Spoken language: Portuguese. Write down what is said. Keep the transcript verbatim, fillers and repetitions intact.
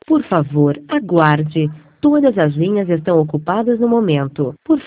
Por favor, aguarde. Todas as linhas estão ocupadas no momento. Por